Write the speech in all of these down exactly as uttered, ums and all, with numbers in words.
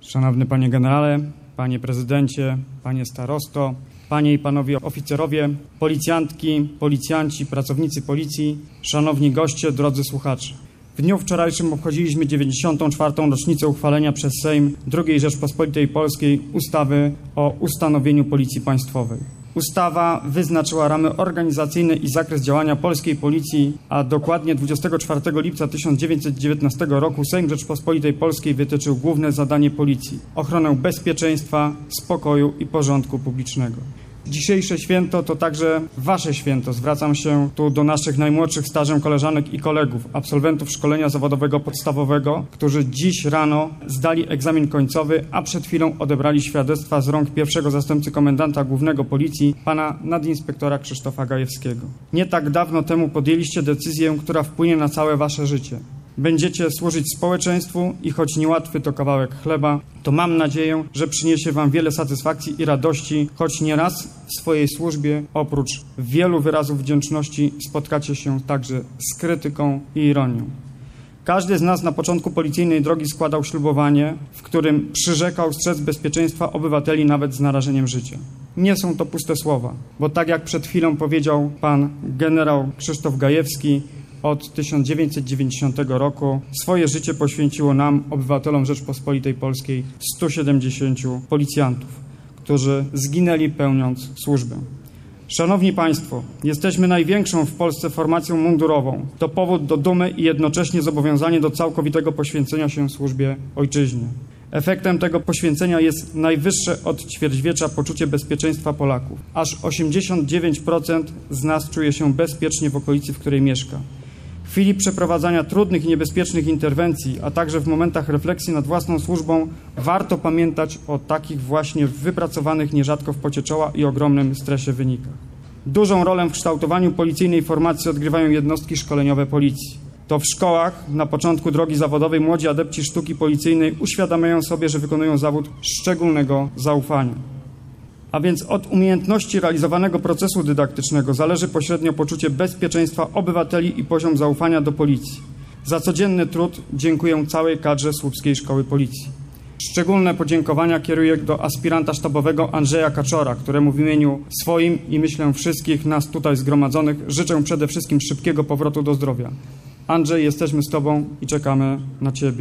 Szanowny Panie Generale, Panie Prezydencie, Panie Starosto, Panie i Panowie Oficerowie, Policjantki, Policjanci, Pracownicy Policji, Szanowni Goście, drodzy słuchacze. W dniu wczorajszym obchodziliśmy dziewięćdziesiątą czwartą rocznicę uchwalenia przez Sejm drugiej Rzeczpospolitej Polskiej ustawy o ustanowieniu Policji Państwowej. Ustawa wyznaczyła ramy organizacyjne i zakres działania polskiej policji, a dokładnie dwudziestego czwartego lipca tysiąc dziewięćset dziewiętnastego roku Sejm Rzeczpospolitej Polskiej wytyczył główne zadanie policji – ochronę bezpieczeństwa, spokoju i porządku publicznego. Dzisiejsze święto to także Wasze święto. Zwracam się tu do naszych najmłodszych stażem koleżanek i kolegów, absolwentów szkolenia zawodowego podstawowego, którzy dziś rano zdali egzamin końcowy, a przed chwilą odebrali świadectwa z rąk pierwszego zastępcy komendanta głównego policji, pana nadinspektora Krzysztofa Gajewskiego. Nie tak dawno temu podjęliście decyzję, która wpłynie na całe Wasze życie. Będziecie służyć społeczeństwu i choć niełatwy to kawałek chleba, to mam nadzieję, że przyniesie Wam wiele satysfakcji i radości, choć nieraz w swojej służbie oprócz wielu wyrazów wdzięczności spotkacie się także z krytyką i ironią. Każdy z nas na początku policyjnej drogi składał ślubowanie, w którym przyrzekał strzec bezpieczeństwa obywateli nawet z narażeniem życia. Nie są to puste słowa, bo tak jak przed chwilą powiedział pan generał Krzysztof Gajewski, od tysiąc dziewięćset dziewięćdziesiątego roku swoje życie poświęciło nam, obywatelom Rzeczpospolitej Polskiej, stu siedemdziesięciu policjantów, którzy zginęli pełniąc służbę. Szanowni Państwo, jesteśmy największą w Polsce formacją mundurową. To powód do dumy i jednocześnie zobowiązanie do całkowitego poświęcenia się służbie ojczyźnie. Efektem tego poświęcenia jest najwyższe od ćwierćwiecza poczucie bezpieczeństwa Polaków. Aż osiemdziesiąt dziewięć procent z nas czuje się bezpiecznie w okolicy, w której mieszka. W chwili przeprowadzania trudnych i niebezpiecznych interwencji, a także w momentach refleksji nad własną służbą, warto pamiętać o takich właśnie wypracowanych nierzadko w pocie czoła i ogromnym stresie wynikach. Dużą rolę w kształtowaniu policyjnej formacji odgrywają jednostki szkoleniowe policji. To w szkołach na początku drogi zawodowej młodzi adepci sztuki policyjnej uświadamiają sobie, że wykonują zawód szczególnego zaufania. A więc od umiejętności realizowanego procesu dydaktycznego zależy pośrednio poczucie bezpieczeństwa obywateli i poziom zaufania do policji. Za codzienny trud dziękuję całej kadrze Słupskiej Szkoły Policji. Szczególne podziękowania kieruję do aspiranta sztabowego Andrzeja Kaczora, któremu w imieniu swoim i myślę wszystkich nas tutaj zgromadzonych życzę przede wszystkim szybkiego powrotu do zdrowia. Andrzej, jesteśmy z Tobą i czekamy na Ciebie.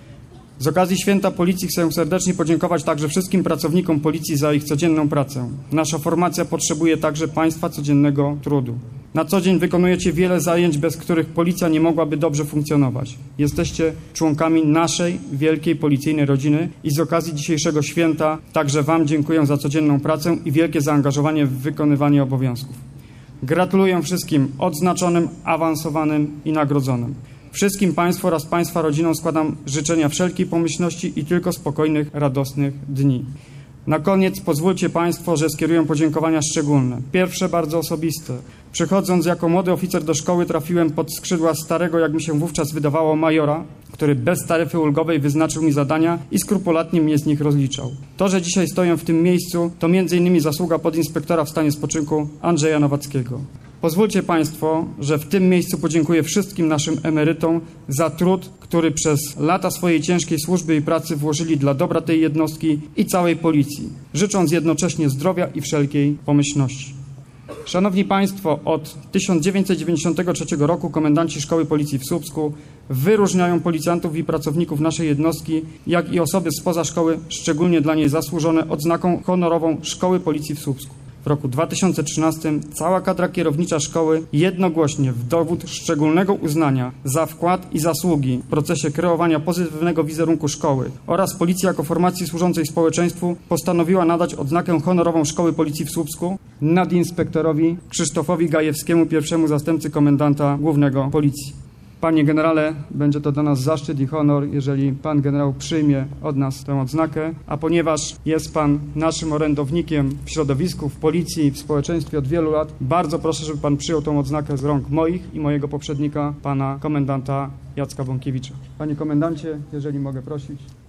Z okazji Święta Policji chcę serdecznie podziękować także wszystkim pracownikom Policji za ich codzienną pracę. Nasza formacja potrzebuje także Państwa codziennego trudu. Na co dzień wykonujecie wiele zajęć, bez których Policja nie mogłaby dobrze funkcjonować. Jesteście członkami naszej wielkiej policyjnej rodziny i z okazji dzisiejszego święta także Wam dziękuję za codzienną pracę i wielkie zaangażowanie w wykonywanie obowiązków. Gratuluję wszystkim odznaczonym, awansowanym i nagrodzonym. Wszystkim Państwu oraz Państwa rodzinom składam życzenia wszelkiej pomyślności i tylko spokojnych, radosnych dni. Na koniec pozwólcie Państwo, że skieruję podziękowania szczególne. Pierwsze bardzo osobiste. Przychodząc jako młody oficer do szkoły trafiłem pod skrzydła starego, jak mi się wówczas wydawało, majora, który bez taryfy ulgowej wyznaczył mi zadania i skrupulatnie mnie z nich rozliczał. To, że dzisiaj stoję w tym miejscu, to między innymi zasługa podinspektora w stanie spoczynku Andrzeja Nowackiego. Pozwólcie Państwo, że w tym miejscu podziękuję wszystkim naszym emerytom za trud, który przez lata swojej ciężkiej służby i pracy włożyli dla dobra tej jednostki i całej policji, życząc jednocześnie zdrowia i wszelkiej pomyślności. Szanowni Państwo, od tysiąc dziewięćset dziewięćdziesiątego trzeciego roku komendanci Szkoły Policji w Słupsku wyróżniają policjantów i pracowników naszej jednostki, jak i osoby spoza szkoły, szczególnie dla niej zasłużone, odznaką honorową Szkoły Policji w Słupsku. W roku dwa tysiące trzynastym cała kadra kierownicza szkoły jednogłośnie w dowód szczególnego uznania za wkład i zasługi w procesie kreowania pozytywnego wizerunku szkoły oraz policji jako formacji służącej społeczeństwu postanowiła nadać odznakę honorową Szkoły Policji w Słupsku nadinspektorowi Krzysztofowi Gajewskiemu, pierwszemu zastępcy komendanta głównego Policji. Panie generale, będzie to dla nas zaszczyt i honor, jeżeli pan generał przyjmie od nas tę odznakę, a ponieważ jest pan naszym orędownikiem w środowisku, w policji, w społeczeństwie od wielu lat, bardzo proszę, żeby pan przyjął tę odznakę z rąk moich i mojego poprzednika, pana komendanta Jacka Bąkiewicza. Panie komendancie, jeżeli mogę prosić.